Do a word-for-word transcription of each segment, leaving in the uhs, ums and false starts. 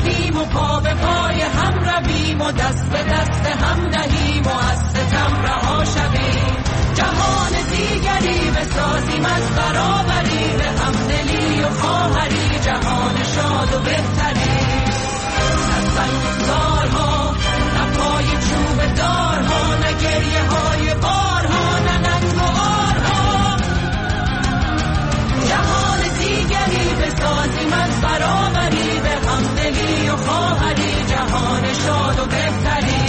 هستیم و پا به پای هم رویم و دست به دست هم نهیم و از ستم رها شویم. جهان دیگری بسازیم از برابری، به همدلی و خواهری جهان شاد و بهتری. نه سنگسارها، نه پای چوب دارها، نه گریه های بارها، نه نظم و آرها. جهان دیگری بسازیم از برابری، به همدلی و خواهری جهان شاد و بهتری.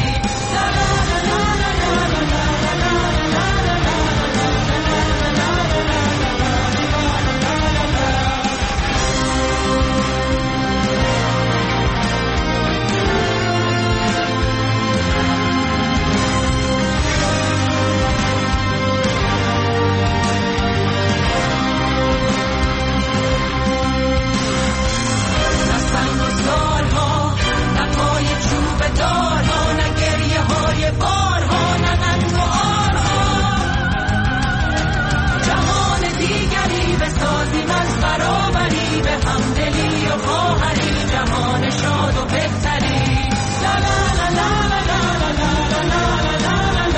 دارها، نه گریه های بارها، نه نظم و آرها. جهان دیگری بسازیم از برابری، به همدلی و خواهری جهان شاد و بهتری. لا لا لا لا لا لا لا لا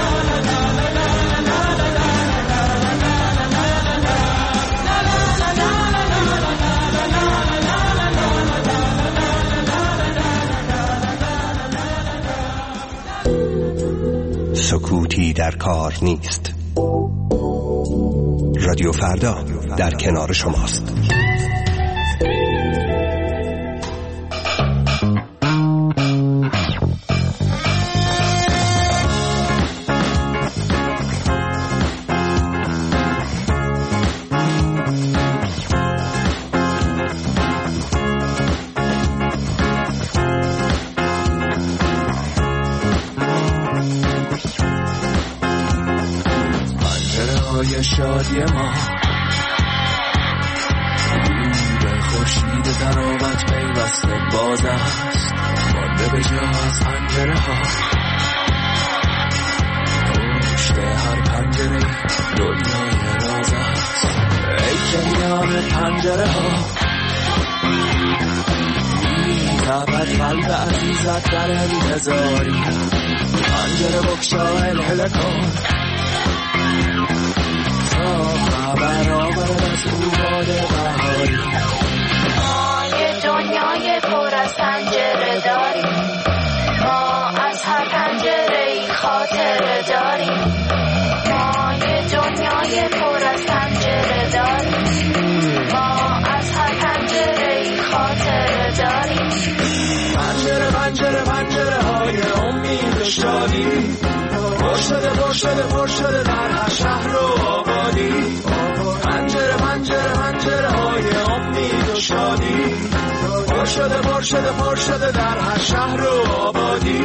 سکوتی در کار نیست. رادیو فردا در کنار شماست. شادی ما به خورشید تراوت پیوسته باز است، مانده به جا از پنجره ها. پشت هر پنجره دنیای راز است، ای که میان پنجره ها میتابد قلب عزیزت در انتظاری. پنجره بکشا الهله کن خبر آورد از اوماد بهاری. ما یه دنیای پر از پنجره داریم، ما از هر پنجره ای خاطره داریم. ما یه دنیای پر از پنجره داریم، ما از هر پنجره ای خاطره داریم. پنجره پنجره پنجره های امید شادی، پر شده پر شده پر شده در هر شهر و آبادی. پنجره پنجره پنجره های امید و شادی، پر شده پر شده پر شده در هر شهر و آبادی.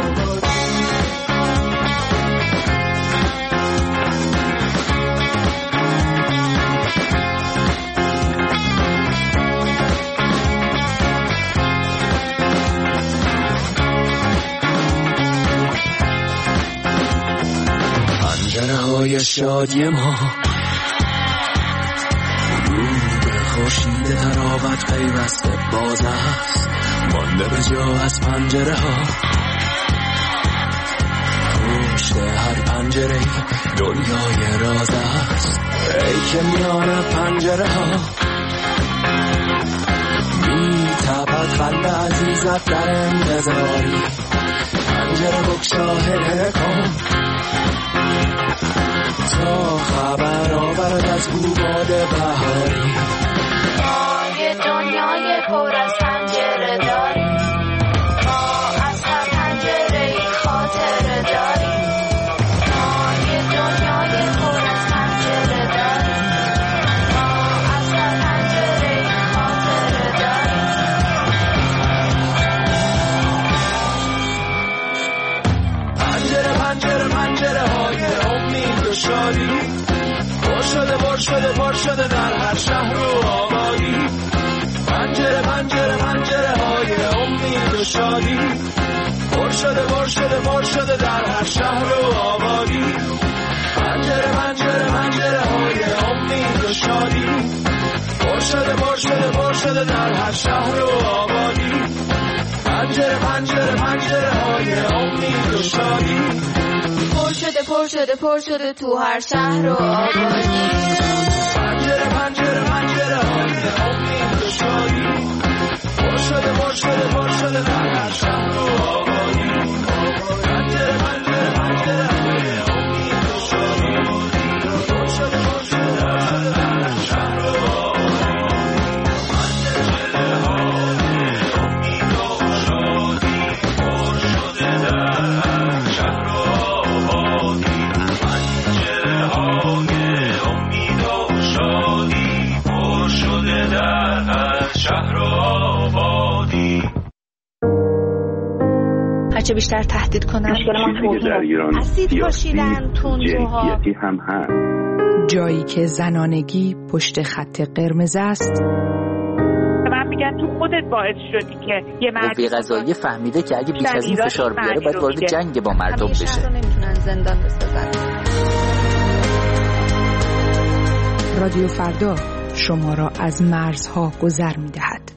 پنجره های شادی ما رو به خورشید تراوت پیوسته باز است، مانده به جا از پنجره ها. پشت هر پنجره دنیای راز است، ای که میان پنجره ها میتابد قلب عزیزت در انتظاری. پنجره بگشا هله کن تا خبر آورد از باد بهاری. ما یه دنیای پر از پنجره داریم، ما از هر پنجره ای خاطره داریم. ما یه دنیای پر از پنجره داریم، ما از هر پنجره ای خاطره داریم. پنجره پنجره پنجره های امید و شادی، پر شده پر شده پر شده در هر شهر و آبادی. پنجره پنجره پنجره های امید و شادی، پر شده پر شده پر شده در هر شهر و آبادی. پنجره پنجره پنجره های امید و شادی، پر شده پر شده پر شده در هر شهر و آبادی. پنجره پنجره پنجره های امید و شادی پر شده پر شده پر شده تو هر شهر و آبادی پنجره پنجره پنجره های امید و شادی پر شده پر شده پر شده در هر شهر و آبادی پنجره پنجره پنجره های امید و شادی پر شده پر شده پر شده در هر شهر و هرچه بیشتر تهدید کنن اسید پاشیدن تندروها هم هست. جایی که زنانگی پشت خط قرمز است. من میگم تو خودت باعث شدی که یه مرد قوه قضاییه فهمیده که اگه بیش از این فشار بیاره باید وارد جنگ با مردم بشه. همیشه نمیتونن زندان بسازن. رادیو فردا شما را از مرزها گذر میدهد.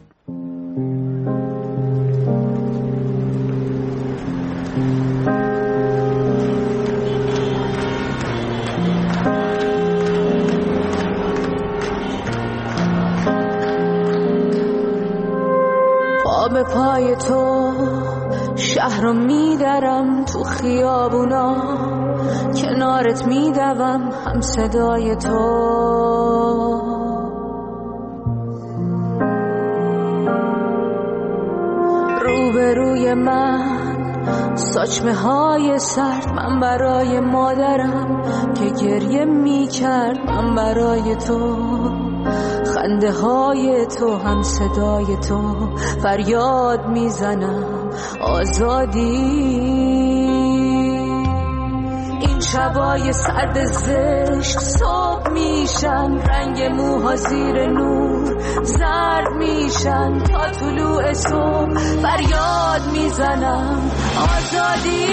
به پای تو شهر رو میدرم تو خیابونا کنارت میدوم هم صدای تو روبروی من ساچمه های سرد من برای مادرم که گریه میکرد من برای تو خنده های تو هم صدای تو فریاد میزنم آزادی این شبای سرد زشت صبح میشن رنگ موها زیر نور زرد میشن تا طلوع صبح فریاد میزنم آزادی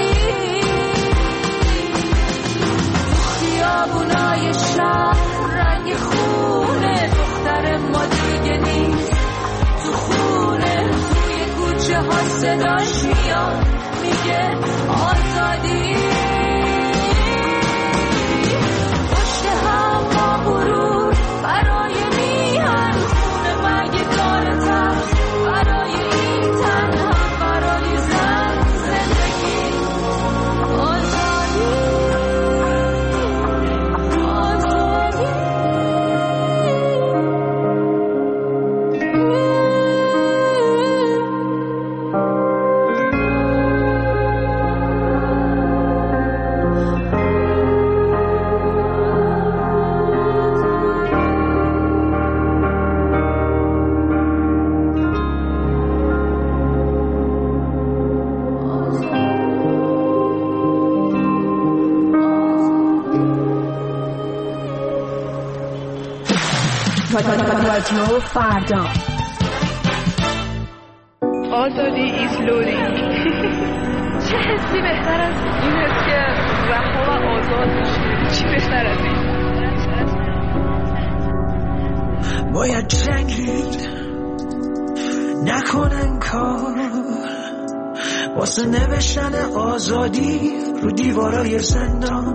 خیابونای شهر رنگ خونه دختر ما دیگه نیست تو خونه توی کوچه ها صداش میاد میگه آزادی پشت هم با غرور برای میهن خونه مگه کار تخت برای این تن هم برای زن زندگی آزادی رادیو فردا آزادی ایز لورینگ چه حسی بهتر از این حس که رها و آزاد باشی چی بهتر از این باید جنگید نکنن کار واسه نوشتن آزادی رو دیوارای زندان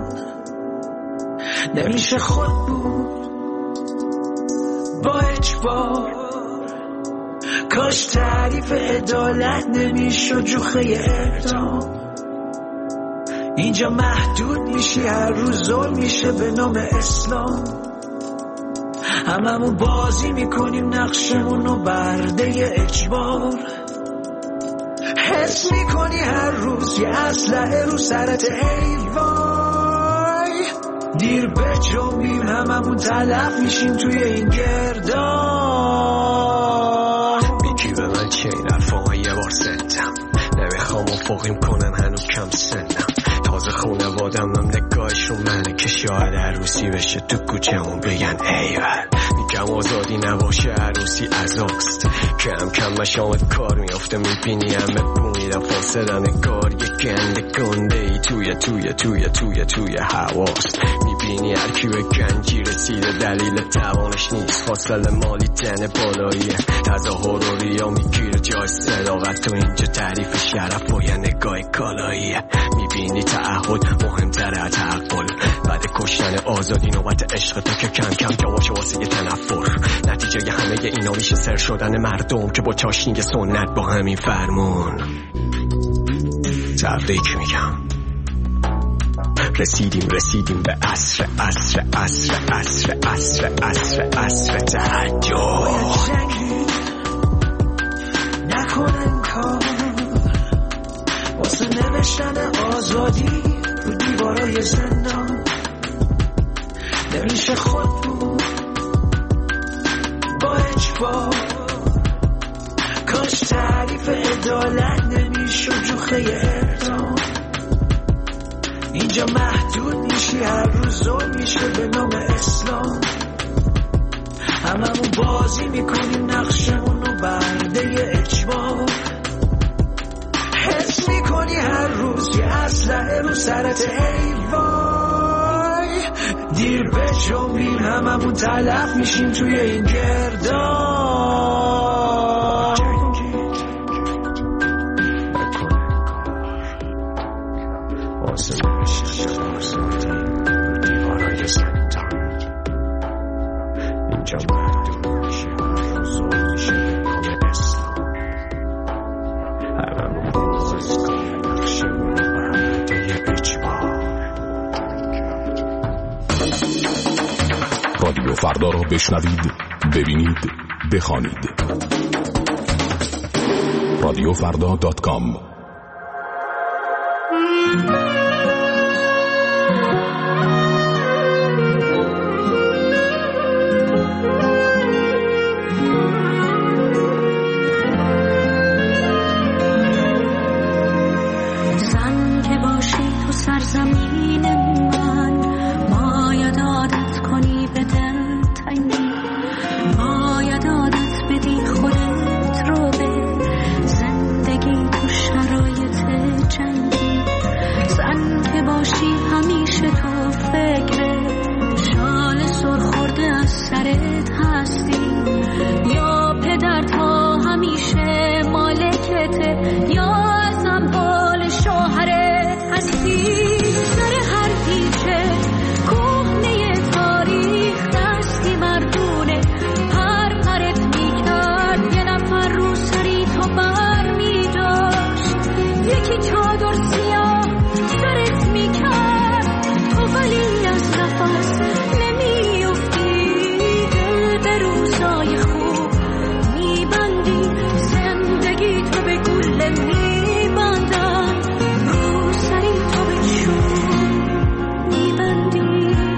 نمیشه خود بود با اجبار کاش تعریف عدالت نمیشد جوخه اعدام اینجا محدود میشی هر روز ظلم میشه به نام اسلام هممون بازی میکنیم نقشمونو برده اجبار حس میکنی هر روز یه اسلحه رو سرت ای وای دیر به جنبیم هممون تلف میشیم توی این گردان میگی به من چه این حرفا یه بار زدم نمیخوام افقیم کنن هنوز کم سنم تازه خونوادم هم نگاهش رو منه که شاید عروسی بشه تو کوچمون بگن ایول میگم دلم آزادی نباشه عروسی عزاست. کم کم مشامت کار میافته میبینی همه بومیدم فاصله نگار یه گنده گنده ای توی توی توی توی توی حواست. میبینی هر کی به گنجی رسیده دلیل توانش نیست، فاصله مالی تن بالاییه، تظاهر و ریا میگیره جای صداقت تو اینجا تعریف شرف و یه نگاه کالاییه. میبینی تعهد مهمتره از تعقل، بعد کشتن آزادی نوبت عشق تو که کم کم جا باشه واسه یه تنفر. نتیجه همه اینا میشه سر شدن مردم که با چاشنی سنت با همین فرمون تبریک میگم. رسیدیم رسیدیم به عصر عصر عصر عصر عصر عصر عصر تهجد. نکنن کار واسه نوشتن آزادی رو دیوارای زندان، نمیشه خود بود با اجبار. کاش تعریف عدالت نمیشه جوخه اعدام. اینجا محدود میشی هر روز ظلم میشه به نام اسلام. هممون بازی میکنیم نقشمون رو برده اجبار. حس میکنی هر روز یه اسلحه رو سرت ای وای. دیر به جنبیم هممون تلف میشیم توی این گردان. رادیو فردا را بشنوید، ببینید، بخوانید. رادیو فردا دات کام. زن که باشی تو سرزمین من، باید عادت کنی به دل تنگی، باید عادت بدی خودت رو به زندگی تو شرایط جنگی. زن که باشی همیشه تو فکر شال سرخورده از سرت هستی، یا پدر تا همیشه مالکته یا از اموال شوهرت هستی. سر هر پیچه کهنه تاریخ دستی مردونه پر پرت میکرد، یه نفر رو سری تو بر میداشت، یکی چادر سیاه سرت میکرد تو ولی از نفس نمیافتی، دل به روزای خوب میبندی، زندگی تو به گله میبندن، رو سری تو به شور میبندی.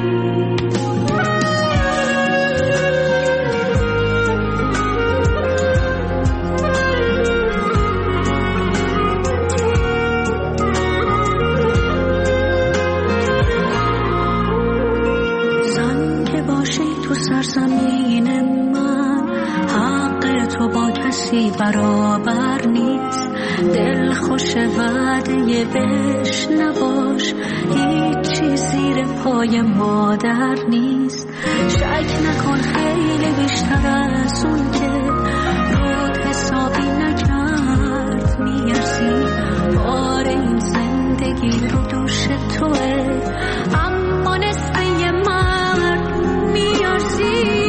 زن که باشی تو سرزمین من، حق تو با کسی برابر نیست، دل خوش وعده بهش نباش، هیچی زیر پای مادر نیست. شک نکن خیلی بیشتر از اون که رود حسابی نکرد میارزی، بار این زندگی رو دوش توه، اما نصف یه مرد میارزی.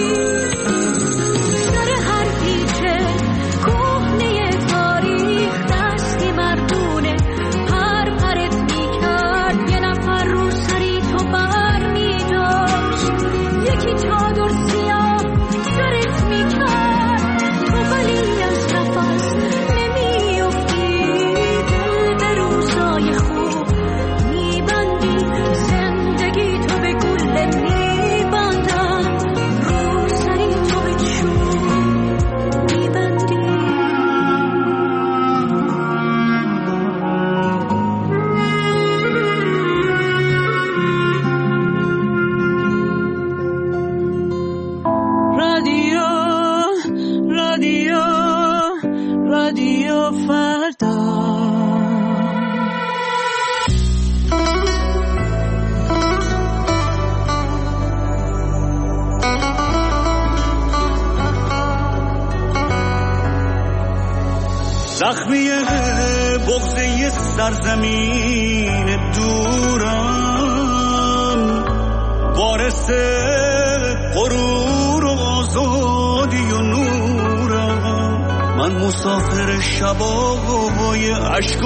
سر هر پیچه کهنه تاریخ دستی مردونه پر پرت میکرد، یه نفر رو سری تو بر میداشت، یکی چادر سیاه سرت میکرد رادیو فردا. زخمی بغضه سرزمین دورم، وارث غرور و آزادی و نورم. من مسافر شبای عشق و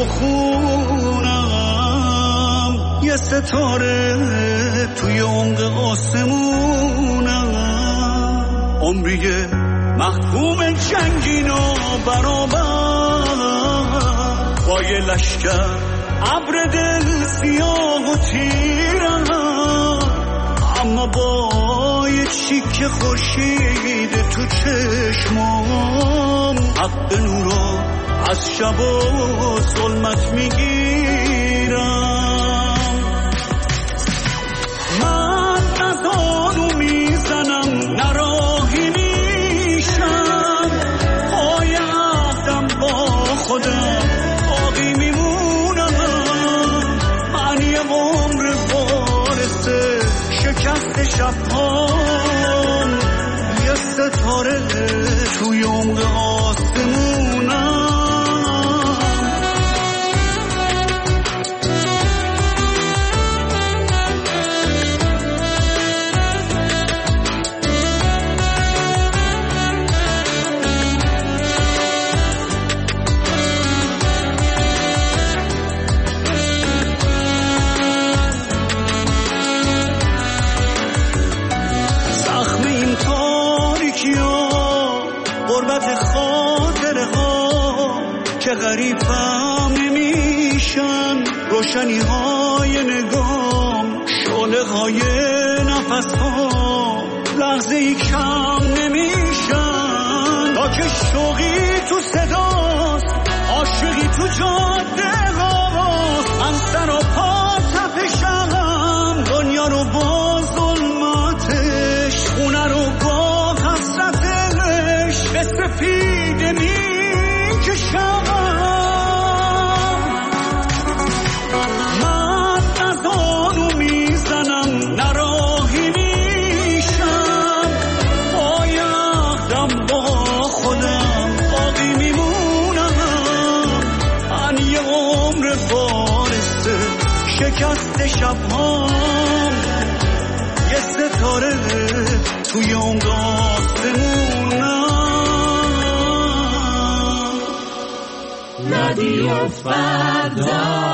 خونم، یه ستاره توی عمق آسمونم. عمریه محکوم جنگین و برابر با یه لشکر ابر دل سیاه و تیرم، اما با یه چیک خورشید تو چشمام حق نورا از شب و ظلمت میگیرم. من از آنو میزنم نراهی میشم، پای عهدم با خودم باقی میمونم. من یه عمر وارث شکست شبهام، یه ستاره توی عمق آسمونم. که غریبم نمیشن روشنی های نگام، شعله های نفس ها لحظه ای کم نمیشن. تا که شوقی تو صداست، عاشقی تو جاده هاست، من سر و پا تپشم، دنیا رو با ظلمتش، خونه رو با حسرتش به سپیده میکشم. شکست شبهام، یه ستاره توی عمق آسمونم. رادیو فردا.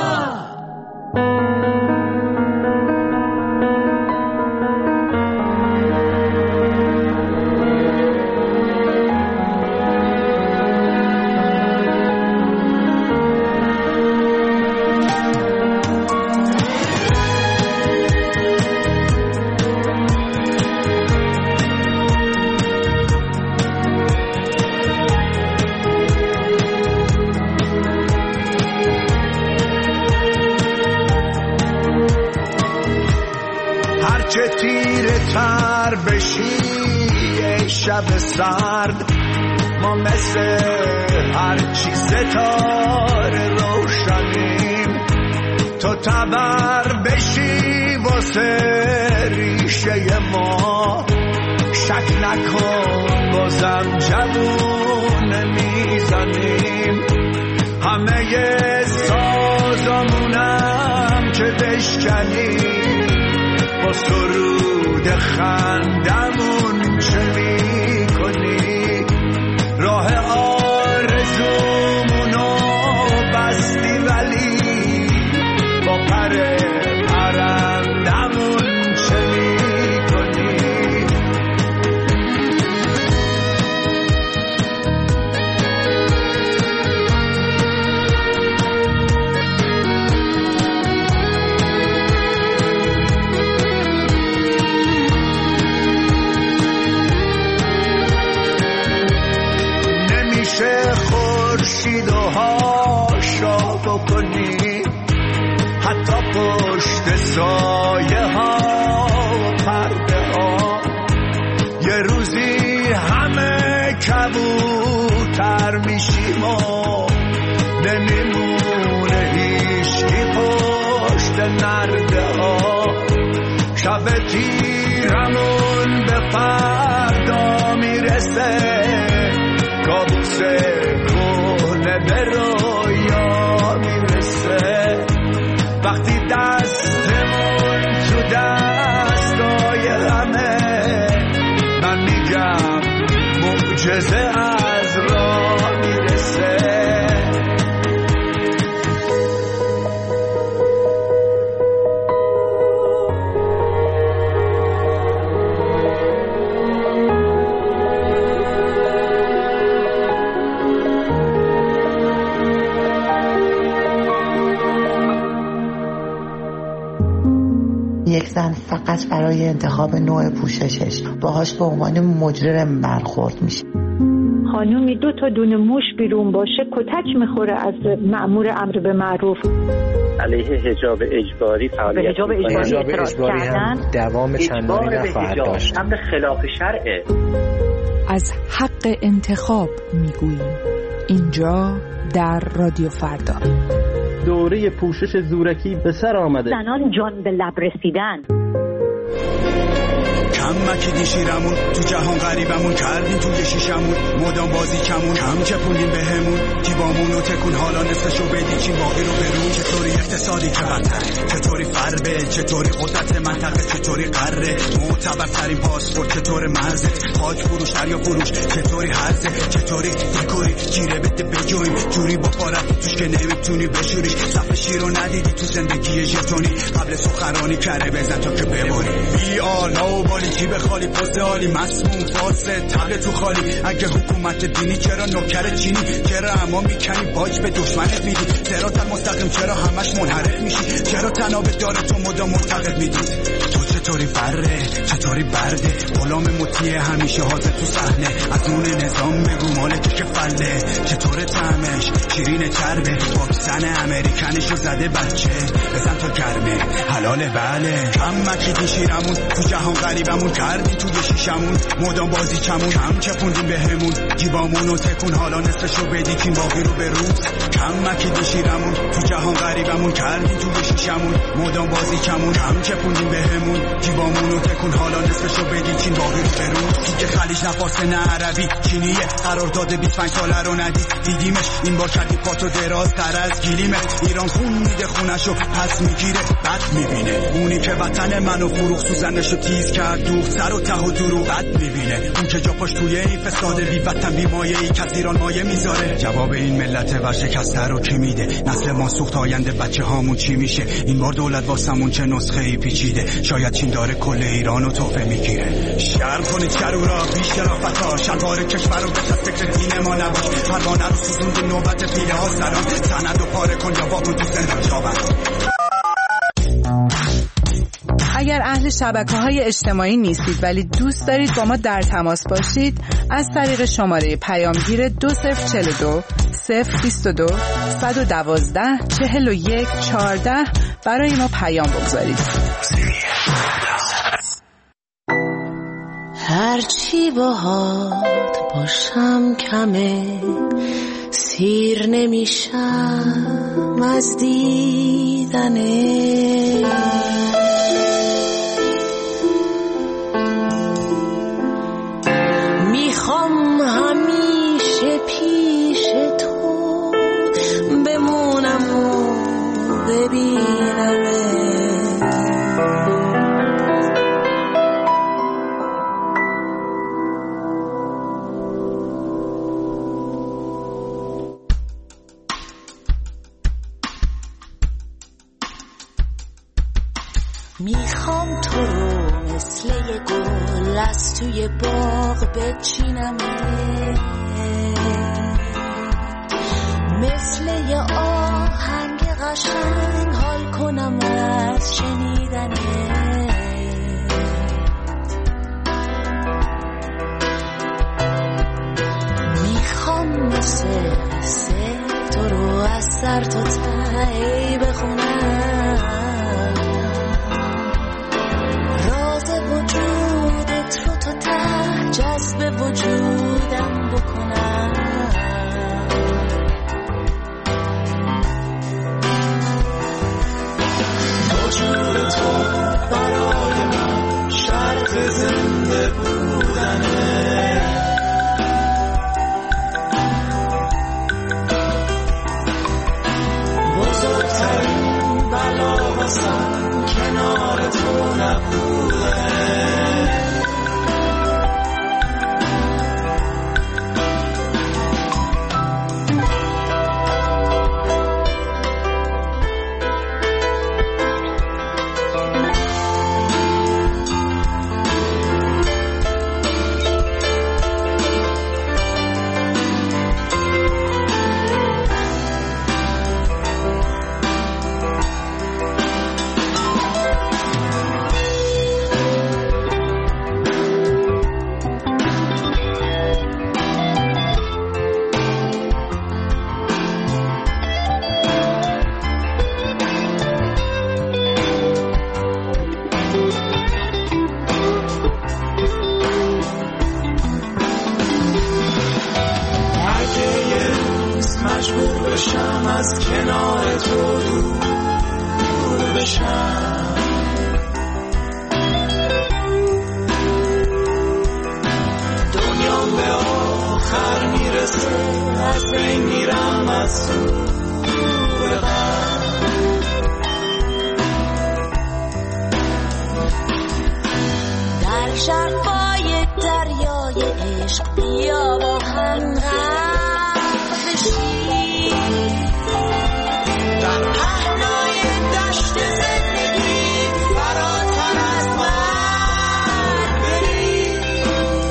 شب سرد ما مثل هرچی ستاره روشنیم، تو تبر بشی واسه ریشه ما. شک نکن بازم جوون میزنیم، همه سازمونم که بشکنیم، با سرود خندمون چه میکنی؟ راه آرزومونو بستی ولی با پر پرندمون چه میکنی؟ خورشید و هاشا بکنی، حتی پشت سایه ها و پرده ها. یه روزی همه کبوتر سر میشیم و نمیمونه هیچکی پشت نرده ها شب تیرمون به فردا میرسه کابوس کهنه به رویا میرسه وقتی دستمون تو دستای همه من میگم معجزه از راه میرسه یک زن فقط برای انتخاب نوع پوششش باهاش به عنوان مجرم برخورد میشه. خانومی دو تا دونه موش بیرون باشه کتک میخوره از مأمور امر به معروف. علیه حجاب اجباری فعالیت حجاب اجباری اعتراض کردن دوام چندانی نخواهد داشت. امر خلاف شرعه. از حق انتخاب میگوییم اینجا در رادیو فردا. دوره پوشش زورکی به سر آمده. زنان جان به لب رسیدن. کم مکیدی شیرمون تو جهان غریبمون کردیم توی شیشمون مدام بازی کمون کم چپونیم بهمون جیبامون و تکون حالا نصفشو بدی چین باقی رو برون چطوری اقتصادی چقدر چطوری فربه چطوری قدرت منطقه چطوری قره معتبرترین پاسپورت چطور مرزه خاک فروش دریا فروش چطوری حرزه چطوری دیکوری جیره بده بجویم جوری با پارت توش که نمیتونی بشوریش صف شیر رو ندیدی تو زندگی ژتونی قبل سخنرانی کره بزن تا که بباری بی آلا بالی کی به خالی پست عالی مسموم فاسد تقه تو خالی اگه حکومت دینی چرا نوکر چینی چرا اما میکنی باج به دشمنت میدی صراط المستقیم چرا همش منحرف میشی چرا تنابه داره تو مدام معتقد میدی تو چطوری بره چطوری برده غلام مطیع همیشه حاضر تو صحنه از اون نظام بگو مالک که فله چطور طعمش شیرین چربه واکسن امریکنشو زده بچه بزن تا گرمه حلاله بله کم مکیدی شیرمون تو جهان غریبمون کردیم توی شیشمون مدام بازی کمون کم چپوندیم بهمون جیبامون و تکون حالا نصفشو بدی کین باقی رو به روز کم مکیدی شیرمون تو جهان غریبمون کردیم توی شیشمون مدام بازی کمون کم چپوندیم بهمون جیبامون و تکون حالا نصفشو بدی کین باقی رو به روز دیگه خلیج نه فارس نه عربی چینیه قرار داده بیست و پنج ساله رو ندید دیدیمش این بار کردی پاتو دراز تر از گلیمه ایران خون میده خونشو پس میگیره بد میبینه اونی که وطن منو فروخ سوزنشو تیز کرد دوخت سر و ته و دروغ بد میبینه اون که جا پاش توی این فساد بی وطن بی مایه ای که از ایران مایه میذاره جواب این ملت ورشکسته رو کی میده نسل ما سوخت آینده بچه هامون چی میشه این بار دولت واسمون چه نسخه ای پیچیده شاید چین داره کل ایرانو تحفه میگیره شرم کنید شرورا بی شرافتا شلوار کشور رو بچه فکر دین ما نباش پروانه رو سوزوند نوبت پیله ها سران سند و پاره کن یا واکن تو زندان جاور. اگر اهل شبکه‌های اجتماعی نیستید ولی دوست دارید با ما در تماس باشید از طریق شماره پیامگیر دو صفر چهل و دو صفر بیست و دو صد و دوازده چهل و یک چهارده برای ما پیام بگذارید. هرچی باهات باشم کمه سیر نمیشم از دیدنه میخوام همیشه پیش تو بمونم و ببینم میخوام تو رو مثل یه گل از توی باغ بچینم مثل یه آهنگ قشنگ حال کنم از شنیدنه میخوام مثل سه تو رو از سر تا ته بخونم وجودت رو تا ته جذب وجودم بکنم بشم از کنار تو دور بشم. دنیام به آخر میرسه از بین میرم از دور غم. در شرفای دریای عشق بیا با هم غرق بشیم، در پهنای دشت زندگی فراتر از من بریم.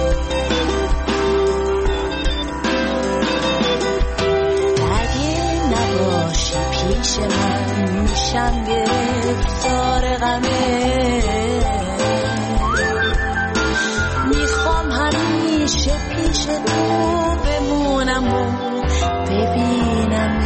اگه نباشی پیش من میشم گرفتار غمه، میخوام همیشه پیش تو بمونم و ببینم.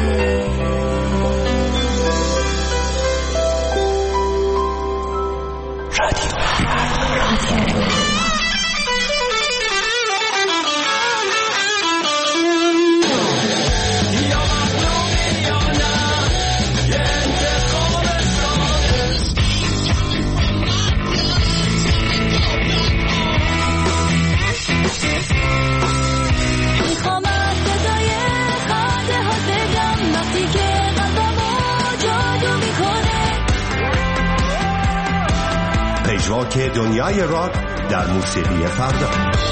پژواک دنیای راک در موسیقی فردا.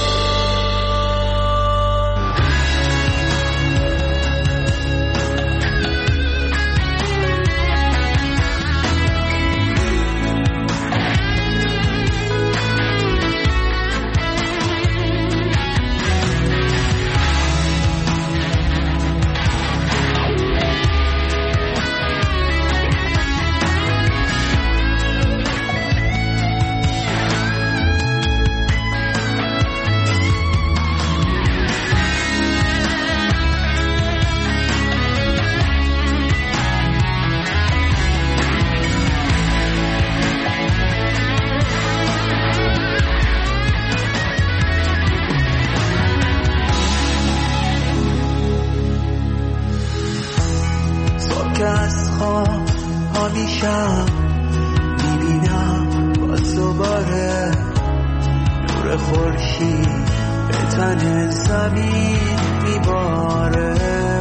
از خواب ها میشم میبینم باز دوباره نور خورشید به تن زمین میباره.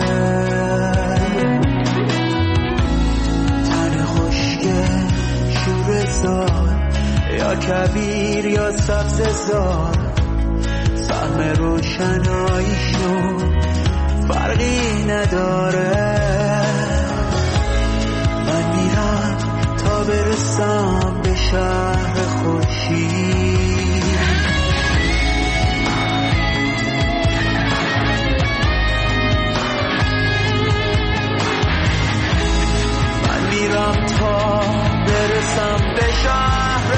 تن خشک شور زار یا کبیر یا سبز زار، سهم روشناییشون فرقی نداره. تا برسم به شهر خورشید، من میرم تا برسم به شهر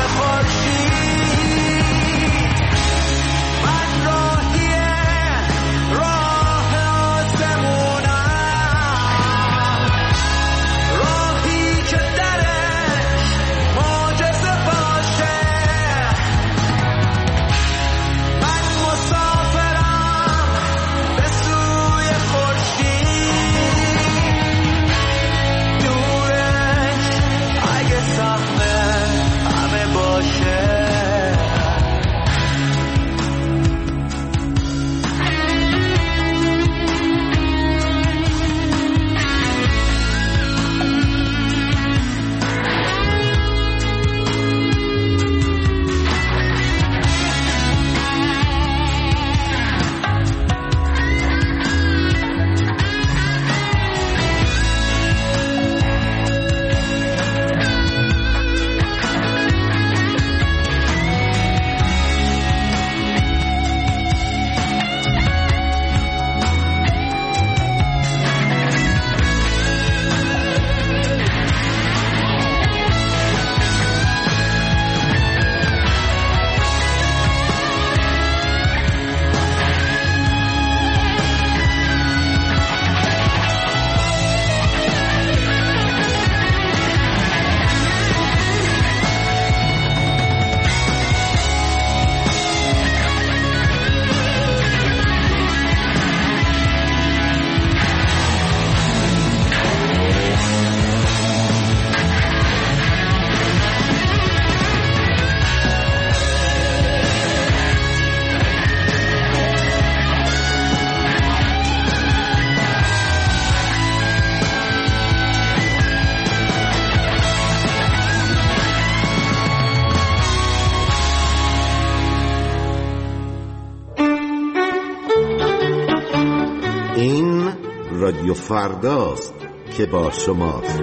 خورشید. من راهی راه رادیو فرداست که با شماست.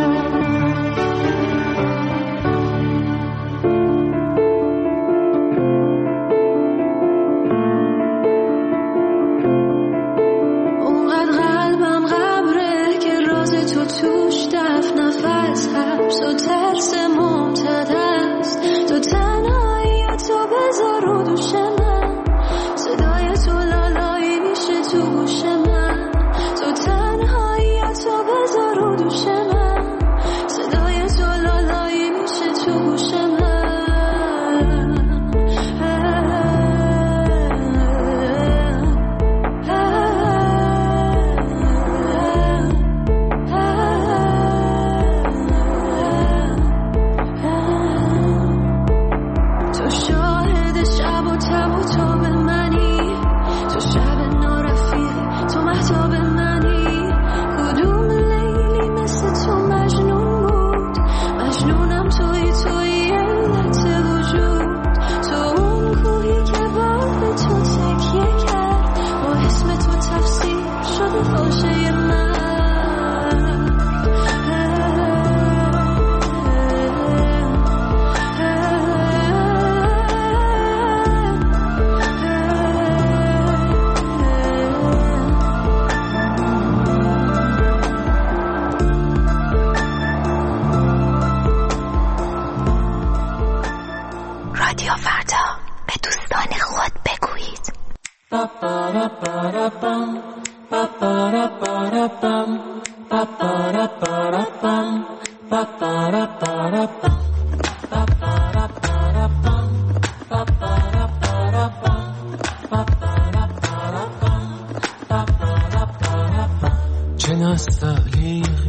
چه نستعلیق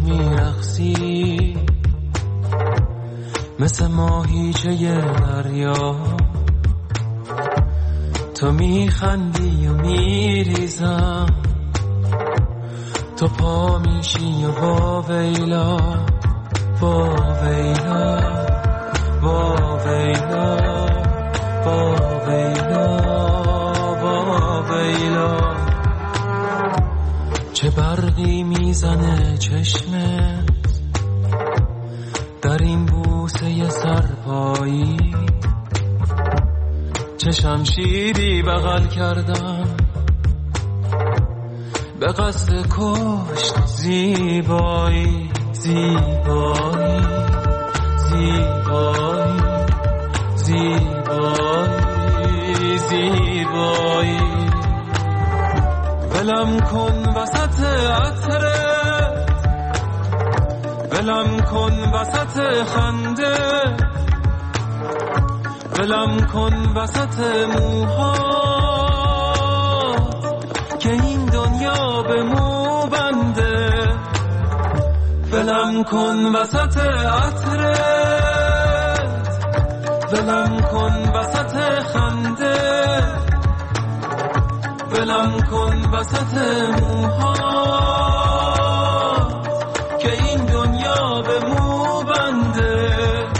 میرقصی مثل ماهیچه دریا، تو میخندی و میریزم، تو پا میشی و با ویلا با ویلا با ویلا با ویلا با ویلا. چه برقی میزنه چشمت در این بوسه سرپایی، چه شمشیری بغل کردم به قصد کشت زیبایی زیبایی زیبایی زیبایی زیبایی. ولم کن وسط عطرت، ولم کن وسط خنده، ولم کن وسط موهات که این دنیا به مو بنده. ولم کن وسط عطرت، ولم کن وسط خنده، ولم کن وسط موهات که این دنیا به مو بنده.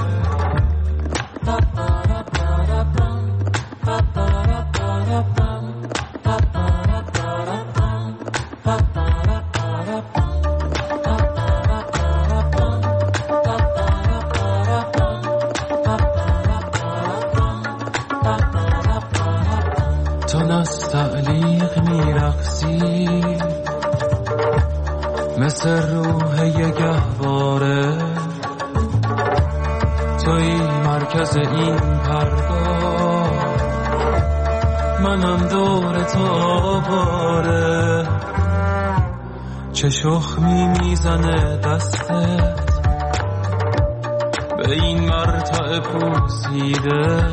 تو نستعلیق میرقصی مثل روح یه گهواره، توی مرکز این پرگاه، منم دور تو آواره. چه شخمی میزنه دستت به این مرتع پوسیده،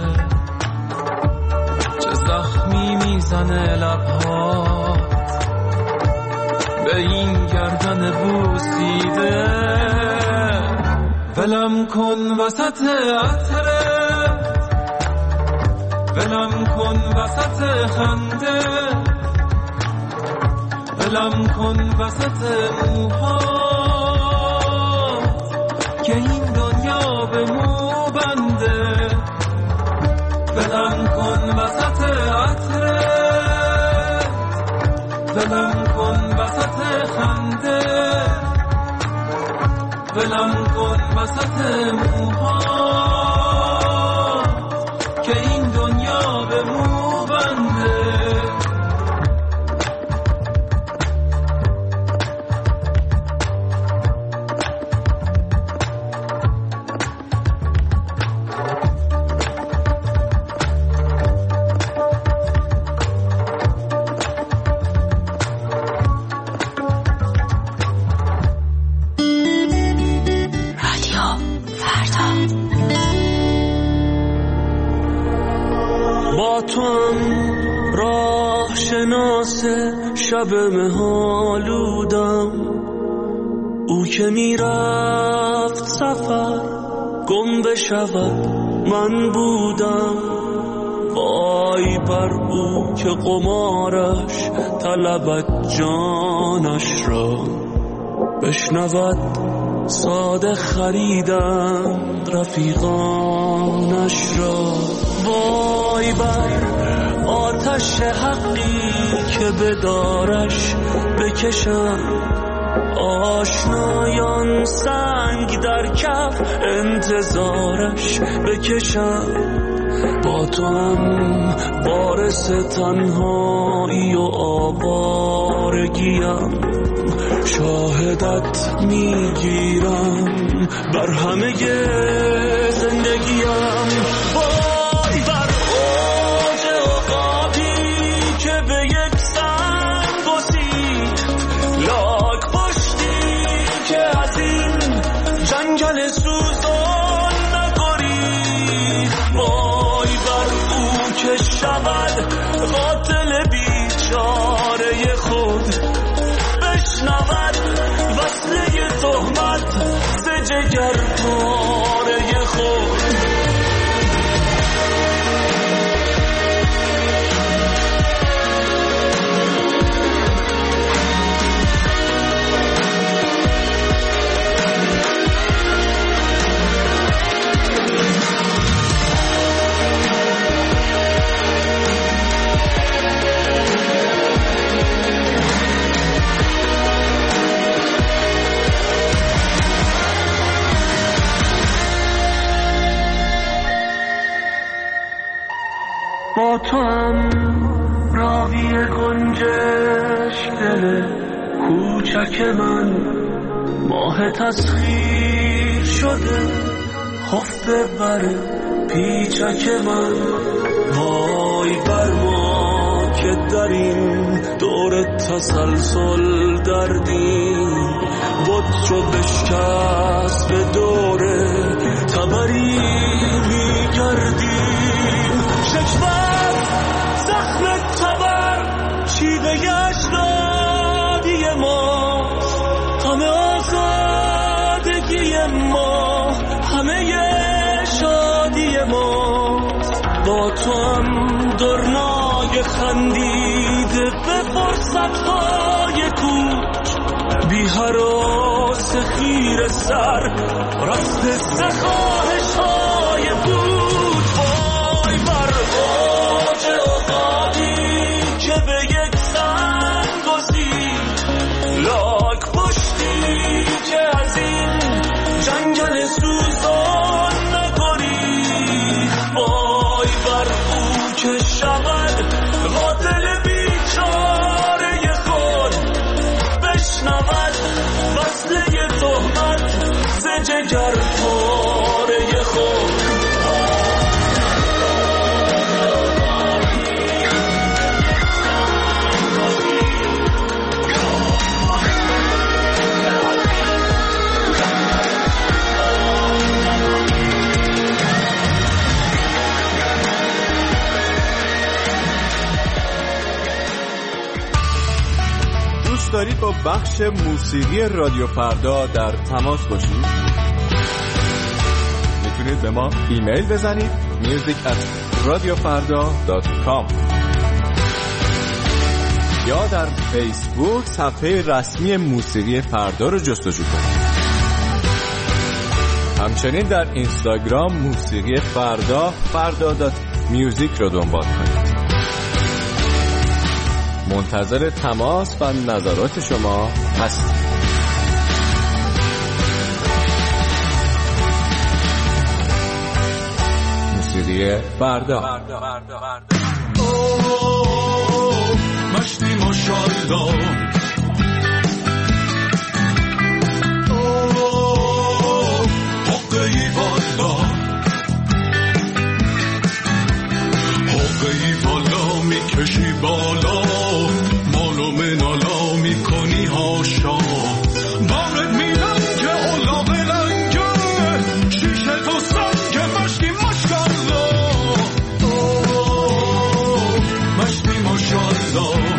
چه زخمی میزنه لبهات به این گردن بوسیده. ولم کن وسط عطرت، ولم کن وسط خنده، ولم کن وسط موهات که این دنیا به مو بنده. ولم کن وسط عطرت، ولم کن وسط خنده، ولم کن وسط موها که این دنیا به مو بنده. شب مهالودم او که میرفت سفر گم بشود من بودم. وای بر او که قمارش طلبت جانش را بشنود ساده خریدند رفیقانش را. وای بر آتش حقی که بدارش بکشم آشنایان سنگ در کف انتظارش بکشم. با تو هم وارث تنهایی و آوارگیم شاهدت میگیرم بر همه زندگیم. وای بر اوج عقابی که به یک سنگ گسید لاک پشتی که از این جنگل سوزان نگرید. وای بر او که شود قاتل بیچاره خود بشنود وصله تهمت ز جگر پاره خود. با تو هم راوی گنجش دل کوچک من ماه تسخیر شده خفته بر پیچک من. وای بر ما که در این دور تسلسل دردیم بود چو بشکست به دوره تبری میگردیم. شکوت زخم تبر شیوه اجدادی ماست همه آزادگی ما همه شادی ماست. با تو هم درنای خندیده به فرصتهای کوچ بی هراس خیر سر رفت سخواهش های بود. وای بر اوج عقابی که به یک سنگ گسید لاک پشتی که از این جنگل سوزان نگرید. وای بر او که شود قاتل بیچاره خود بشنود وصله تهمت ز جگر پاره خود. دارید با بخش موسیقی رادیو فردا در تماس باشید؟ میتونید به ما ایمیل بزنید music at radiofarda dot com یا در فیسبوک صفحه رسمی موسیقی فردا رو جستجو کنید. همچنین در اینستاگرام موسیقی فردا فردا دات میوزیک رو دنبال کنید. منتظر تماس و نظرات شما هستیم. موسیقی فردا. مشتی ماشالله حقی والا حقی والا میکشی بالا مالو منالا میکنی هاشا بارد میدم که اولا بلنگه شیشه تو سنگ مشتی ماشالله مشتی ماشالله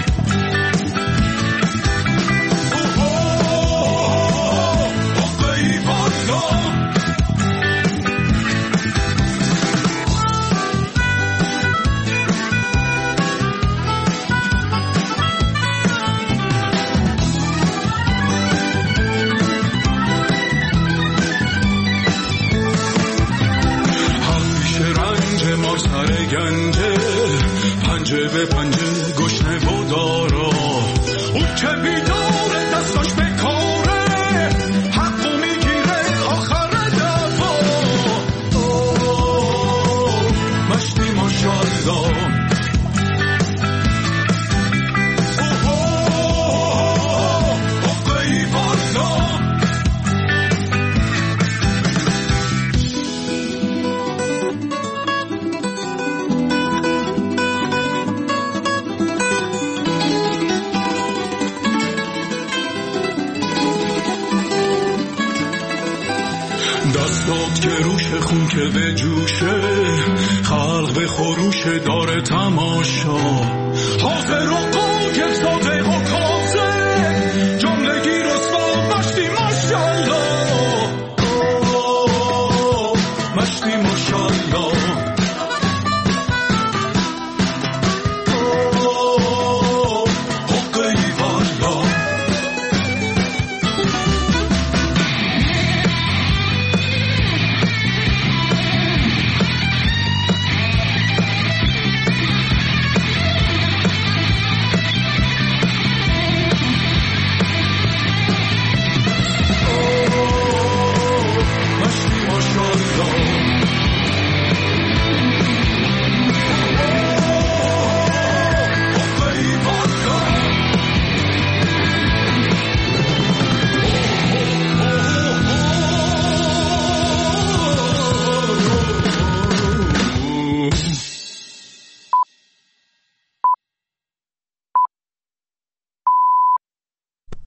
پنجه به پنجه گشنه و دارا اون که بیداره دستاش به کاره حقو میگیره آخر دفا مشتی ماشالله حقی والا دستات که روش خون که به جوشه خلق به خروش داره تماشا حاضر و قایم ساده و کار